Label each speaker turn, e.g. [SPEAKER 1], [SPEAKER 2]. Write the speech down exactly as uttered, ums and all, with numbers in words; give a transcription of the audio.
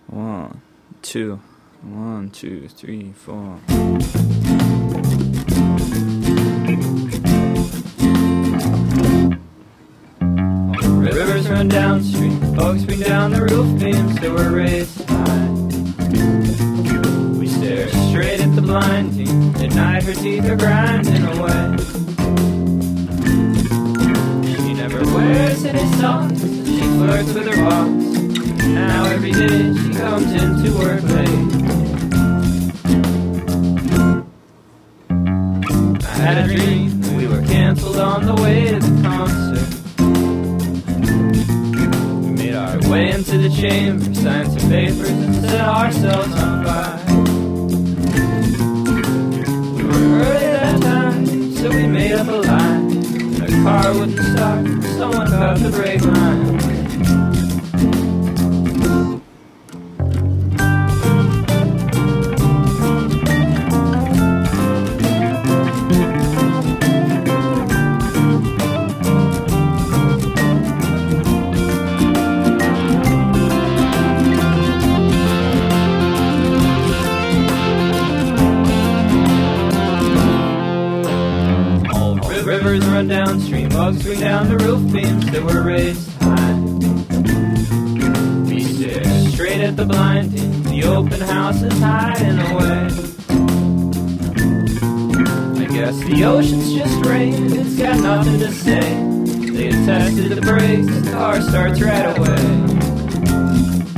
[SPEAKER 1] One, two, one, two, three, four. Rivers run downstream, folks bring down the roof beams that were raised high. We stare straight at the blinding, at night her teeth are grinding away. She never wears any socks, she flirts with her boss. Now every day she comes into work late. I had a dream that we were cancelled on the way to the concert. We made our way into the chamber, signed some papers and set ourselves on fire. We were early that time, so we made up a lie. The car wouldn't start, someone cut the brake line. Rivers run downstream, bugs swing down the roof beams that were raised high. We stare straight at the blinding, the open house is hiding away. I guess the ocean's just rain, it's got nothing to say. They tested the brakes, the car starts right away.